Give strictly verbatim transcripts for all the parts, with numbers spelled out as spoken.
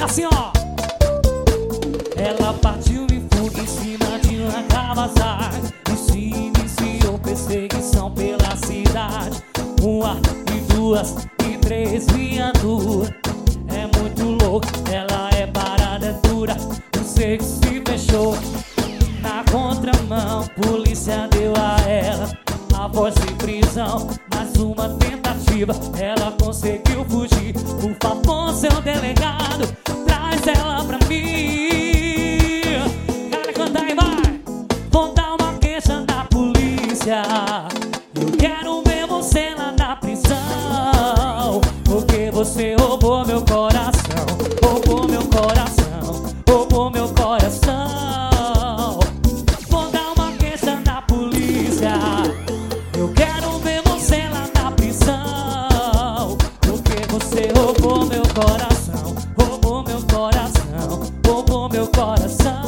Assim, ó. Ela partiu e fuga em cima de uma Kawasaki e se iniciou perseguição pela cidade. Uma e duas e três viaturas. É muito louco, ela é parada, é dura. O seco se fechou na contramão. Polícia deu a ela a voz de prisão. Mais uma tentativa, ela conseguiu fugir. Por favor, seu delegado, traz ela pra mim. Cara, canta aí, vai. Vou dar uma queixa na polícia. Eu quero ver você lá na prisão, porque você roubou meu coração. Roubou meu coração, roubou meu coração. Vou dar uma queixa na polícia. Eu quero ver você lá na prisão, porque você roubou meu coração. Roubou meu coração, roubou meu coração.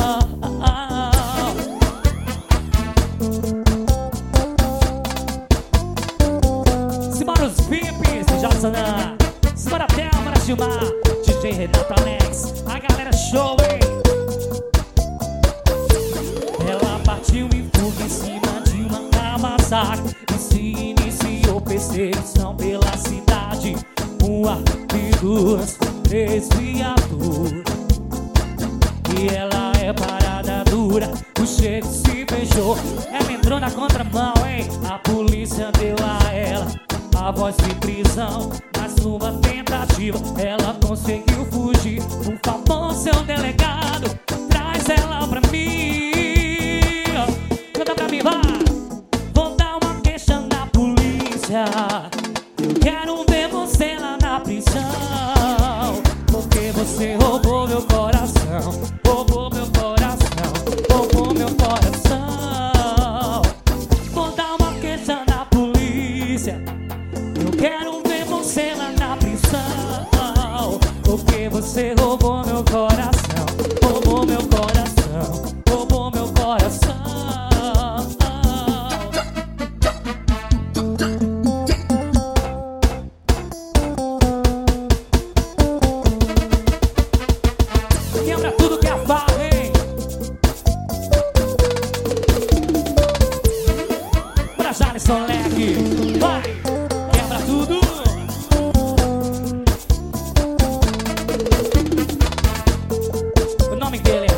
Simbora os V I Ps, Jassanã. Simbora Thelma, Gilmar, D J Renato Alex. A galera show, hein? Ela partiu e fuga em cima de uma Kawasaki e se iniciou perseguição pela cidade. Uma e duas, três viaturas. E ela é parada dura. O cheiro se fechou. Ela entrou na contramão, hein? A polícia deu a ela a voz de prisão. Mais uma tentativa, ela conseguiu fugir. Por favor, seu delegado, traz ela pra mim. Canta pra mim, vai. Vou dar uma queixa na polícia. Eu quero ver você lá na prisão, porque você roubou meu coração. Roubou meu coração, roubou meu coração. Vou dar uma queixa na polícia. Eu quero ver você lá na prisão, porque você roubou meu coração. Roubou meu coração, roubou meu coração. Quebra tudo que é farra, hein? Pra Jalisson Leque, vai! Quebra tudo! O nome dele